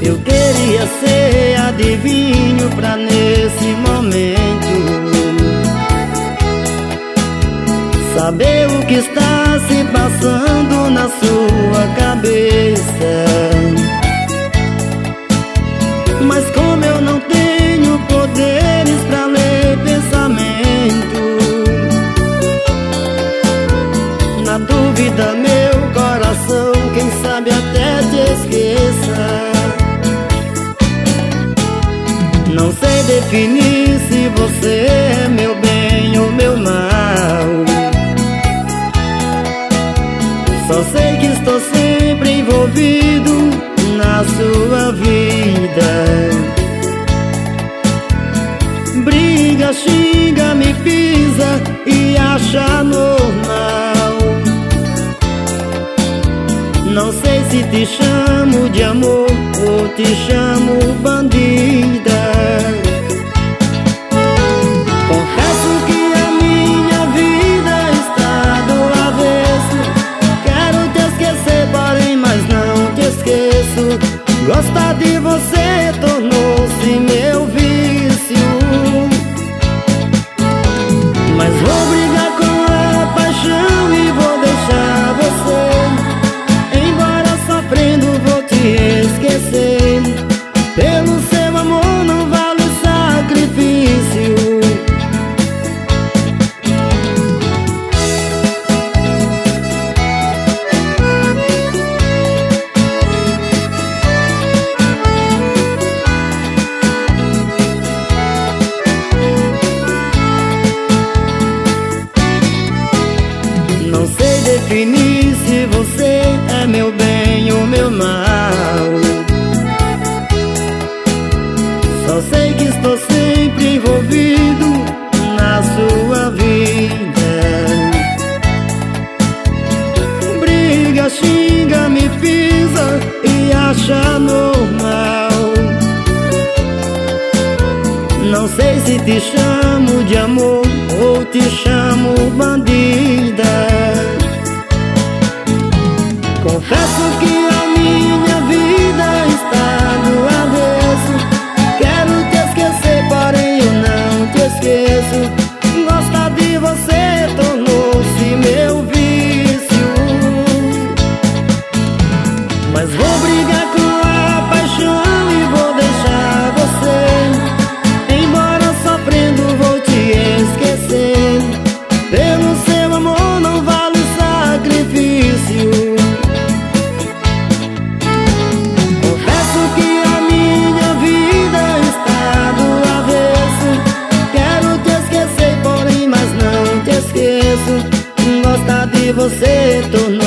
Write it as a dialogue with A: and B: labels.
A: Eu queria ser adivinho pra nesse momento saber o que está se passando na sua cabeça. Mas como eu não tenho poderes pra ler pensamento, na dúvida meu coração, quem sabe até te esqueça. Não sei definir se você é meu bem ou meu mal. Só sei que estou sempre envolvido na sua vida. Briga, xinga, me pisa e acha normal. Não sei se te chamo de amor ou te chamo bandida. Confesso que a minha vida está do avesso. Quero te esquecer, porém, mas não te esqueço. Gostar de você tornou-se meu vício. Mas vou brigar com a paixão e vou deixar você. Embora sofrendo vou te esquecer. Pelo seu amor não vale o sacrifício. Não sei definir se você é meu bem ou meu mal. Só sei que estou sempre envolvido na sua vida. Briga, xinga, me pisa e acha normal. Não sei se te chamo de amor ou te chamo bandida. Confesso que a minha vida está do avesso. Quero te esquecer, porém eu não te esqueço. Gostar de você tornou-se meu vício. Mas vou brigar com a paixão e vou deixar você. Embora sofrendo vou te esquecer. Pelo seu amor não vale o sacrifício. Confesso que a minha vida está do avesso. Quero te esquecer, porém, mas não te esqueço. Gostar de você tornou